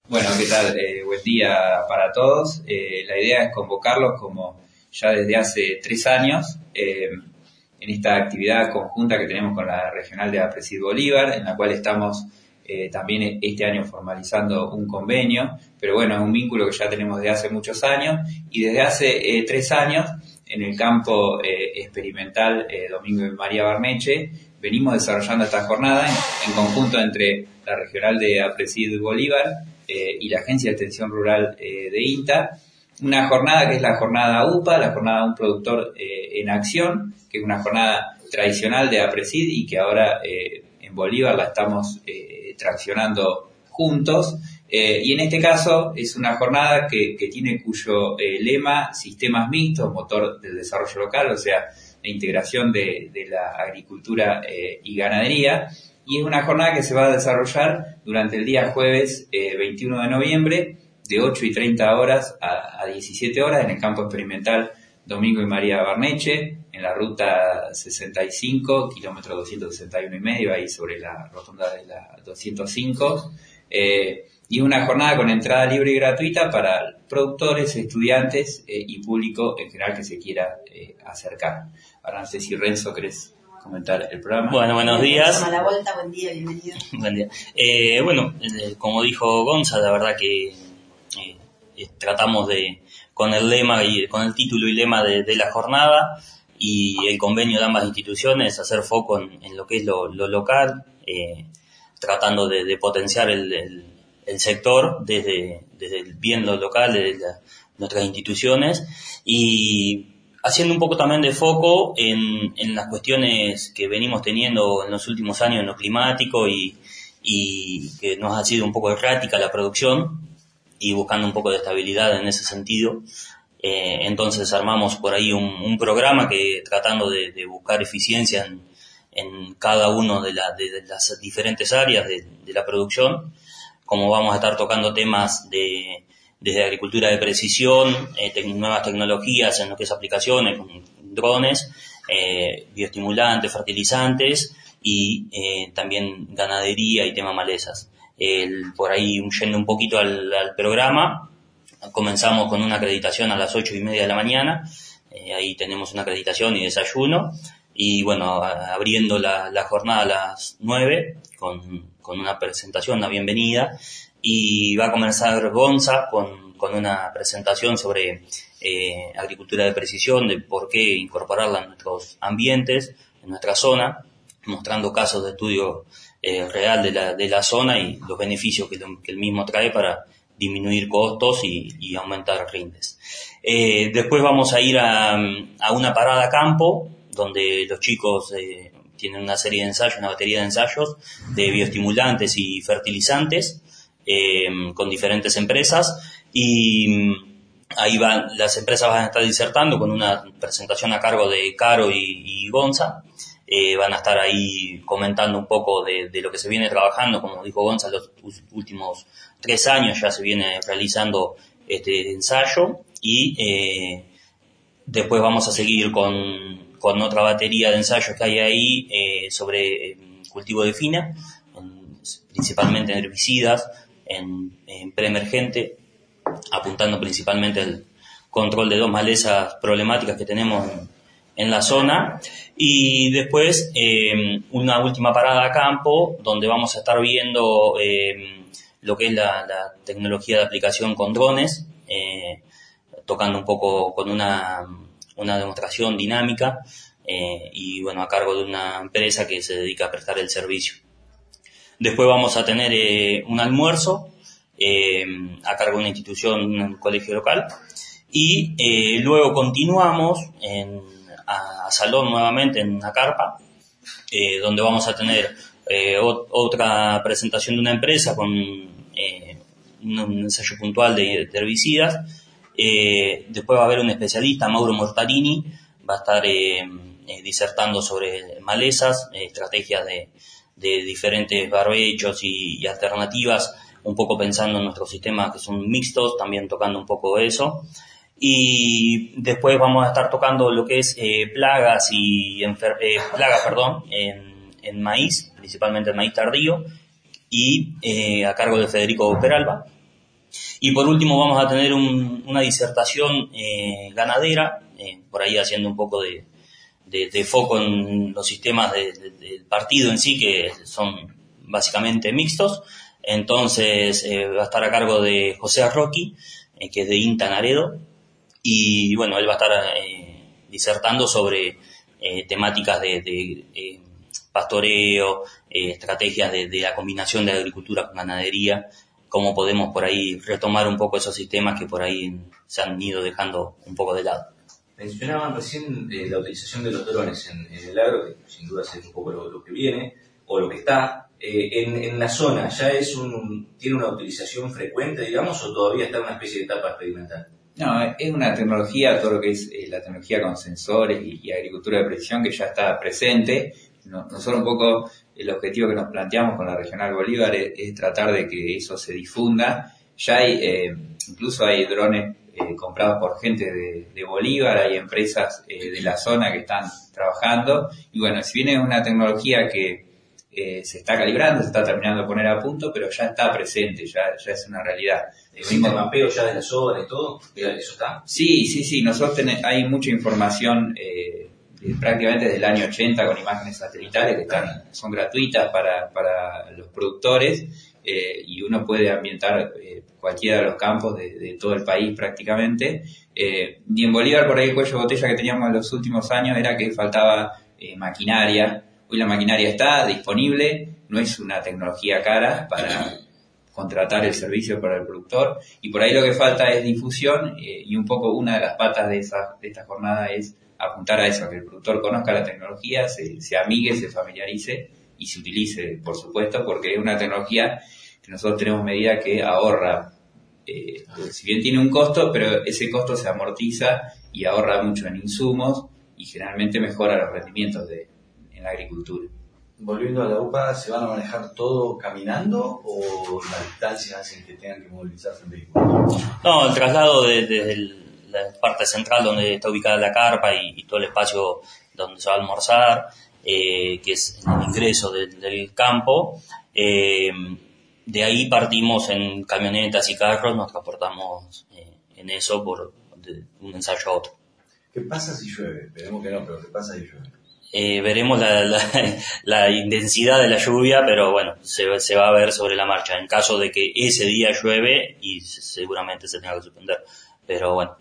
Bueno, ¿qué tal? Buen día para todos. La idea es convocarlos como ya desde hace 3 años en esta actividad conjunta que tenemos con la Regional de APRESID Bolívar, en la cual estamos también este año formalizando un convenio, pero bueno, es un vínculo que ya tenemos desde hace muchos años y desde hace 3 años en el campo experimental Domingo y María Barneche venimos desarrollando esta jornada en conjunto entre la Regional de APRESID Bolívar y la Agencia de Extensión Rural de INTA, una jornada que es la jornada UPA, la jornada Un Productor en Acción, que es una jornada tradicional de APRESID y que ahora en Bolívar la estamos traccionando juntos. Y en este caso es una jornada que tiene cuyo lema sistemas mixtos, motor del desarrollo local, o sea, la integración de la agricultura y ganadería. Y es una jornada que se va a desarrollar durante el día jueves 21 de noviembre, de 8:30 horas a 17 horas, en el campo experimental Domingo y María Barneche, en la ruta 65, kilómetro 261,5, ahí sobre la rotonda de la 205. Y es una jornada con entrada libre y gratuita para productores, estudiantes y público en general que se quiera acercar. Ahora no sé si Renzo querés comentar el programa. Bueno, buenos días. A la vuelta, buen día, bienvenido. Buen día. Como dijo Gonza, la verdad que tratamos con el lema y con el título y lema de la jornada y el convenio de ambas instituciones, hacer foco en lo que es lo local, tratando de potenciar el sector desde el bien lo local, desde nuestras instituciones y haciendo un poco también de foco en las cuestiones que venimos teniendo en los últimos años en lo climático y que nos ha sido un poco errática la producción y buscando un poco de estabilidad en ese sentido. Entonces armamos por ahí un programa que tratando de buscar eficiencia en cada uno de las diferentes áreas de la producción, como vamos a estar tocando temas desde agricultura de precisión, nuevas tecnologías en lo que es aplicaciones, con drones, bioestimulantes, fertilizantes y también ganadería y tema malezas. Por ahí yendo un poquito al programa, comenzamos con una acreditación a las 8:30 de la mañana, ahí tenemos una acreditación y desayuno, y bueno, abriendo la jornada a las 9 con una presentación, una bienvenida, y va a comenzar Gonza con una presentación sobre agricultura de precisión, de por qué incorporarla en nuestros ambientes, en nuestra zona, mostrando casos de estudio real de la zona y los beneficios que el mismo trae para disminuir costos y aumentar rindes. Después vamos a ir a una parada a campo, donde los chicos tienen una serie de ensayos, una batería de ensayos de bioestimulantes y fertilizantes con diferentes empresas y ahí las empresas van a estar disertando con una presentación a cargo de Caro y Gonza. Van a estar ahí comentando un poco de lo que se viene trabajando, como dijo Gonza, los últimos 3 años ya se viene realizando este ensayo y después vamos a seguir con otra batería de ensayos que hay ahí sobre cultivo de fina, principalmente en herbicidas, en preemergente, apuntando principalmente al control de 2 malezas problemáticas que tenemos en la zona, y después una última parada a campo donde vamos a estar viendo lo que es la tecnología de aplicación con drones, tocando un poco con una demostración dinámica y bueno, a cargo de una empresa que se dedica a prestar el servicio. Después vamos a tener un almuerzo a cargo de una institución, un colegio local, y luego continuamos a salón nuevamente en una carpa, donde vamos a tener otra presentación de una empresa con un ensayo puntual de herbicidas. Después va a haber un especialista, Mauro Mortarini, va a estar disertando sobre malezas, estrategias de diferentes barbechos y alternativas, un poco pensando en nuestros sistemas que son mixtos, también tocando un poco eso. Y después vamos a estar tocando lo que es plagas en maíz, principalmente el maíz tardío, y a cargo de Federico Peralba. Y por último vamos a tener una disertación ganadera, por ahí haciendo un poco de foco en los sistemas del partido en sí, que son básicamente mixtos. Entonces va a estar a cargo de José Arroqui, que es de INTA Naredo, y bueno, él va a estar disertando sobre temáticas de pastoreo, estrategias de la combinación de agricultura con ganadería, cómo podemos por ahí retomar un poco esos sistemas que por ahí se han ido dejando un poco de lado. Mencionaban recién la utilización de los drones en el agro, que sin duda es un poco lo que viene, o lo que está. En la zona, ¿ya tiene una utilización frecuente, digamos, o todavía está en una especie de etapa experimental? No, es una tecnología, todo lo que es la tecnología con sensores y agricultura de precisión que ya está presente. Nosotros un poco el objetivo que nos planteamos con la Regional Bolívar es tratar de que eso se difunda. Ya hay, incluso hay drones comprados por gente de Bolívar, hay empresas de la zona que están trabajando. Y bueno, si bien es una tecnología que se está calibrando, se está terminando de poner a punto, pero ya está presente, ya es una realidad. ¿Existe mapeo ya de la zona y todo? ¿Eso está? Sí. Nosotros hay mucha información prácticamente desde el año 80 con imágenes satelitales que son gratuitas para los productores, y uno puede ambientar cualquiera de los campos de todo el país prácticamente. Y en Bolívar por ahí el cuello de botella que teníamos en los últimos años era que faltaba maquinaria. Hoy la maquinaria está disponible, no es una tecnología cara para contratar el servicio para el productor, y por ahí lo que falta es difusión, y un poco una de las patas de esta jornada es apuntar a eso, a que el productor conozca la tecnología, se amigue, se familiarice y se utilice, por supuesto, porque es una tecnología que nosotros tenemos medida que ahorra, si bien tiene un costo, pero ese costo se amortiza y ahorra mucho en insumos y generalmente mejora los rendimientos en la agricultura. Volviendo a la UPA, ¿se van a manejar todo caminando o las distancias hacen que tengan que movilizarse en vehículos? No, el traslado desde la parte central donde está ubicada la carpa y todo el espacio donde se va a almorzar, que es el ingreso del campo, de ahí partimos en camionetas y carros, nos transportamos en eso de un ensayo a otro. ¿Qué pasa si llueve? Esperemos que no, pero ¿qué pasa si llueve? Veremos la intensidad de la lluvia, pero bueno, se va a ver sobre la marcha. En caso de que ese día llueve, y seguramente se tenga que suspender, pero bueno,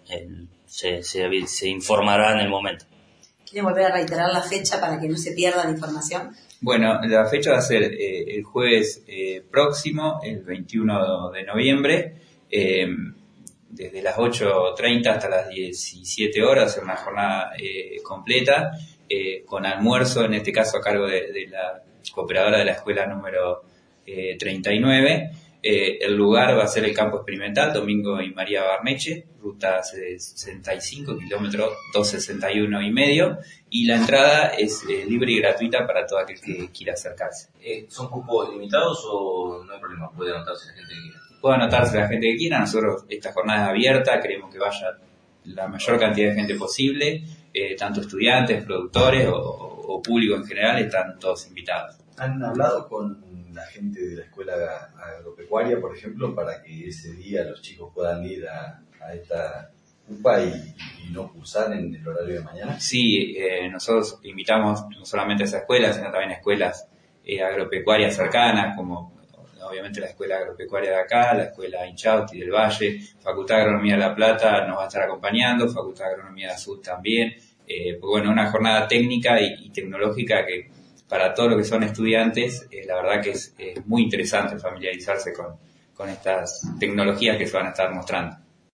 se informará en el momento. ¿Quiere volver a reiterar la fecha para que no se pierda la información? Bueno, la fecha va a ser el jueves próximo, el 21 de noviembre, desde las 8:30 hasta las 17 horas, una jornada completa, con almuerzo, en este caso a cargo de la cooperadora de la escuela número 39. El lugar va a ser el campo experimental Domingo y María Barneche, ruta 65, kilómetro 261,5, y la entrada es libre y gratuita para todo aquel que quiera acercarse. ¿Son cupos limitados o no hay problema? ¿Puede anotarse la gente que quiera? Puede anotarse la gente que quiera. Nosotros, esta jornada es abierta, queremos que vaya la mayor cantidad de gente posible, tanto estudiantes, productores o público en general, están todos invitados. ¿Han hablado con la gente de la escuela agropecuaria, por ejemplo, para que ese día los chicos puedan ir a esta UPA y no cursar en el horario de mañana? Sí, nosotros invitamos no solamente a esa escuela, sino también a escuelas agropecuarias cercanas, como obviamente la escuela agropecuaria de acá, la escuela Inchausti del Valle, Facultad de Agronomía de La Plata nos va a estar acompañando, Facultad de Agronomía de Azul también, porque bueno, una jornada técnica y tecnológica que para todos los que son estudiantes, la verdad que es muy interesante familiarizarse con estas tecnologías que se van a estar mostrando.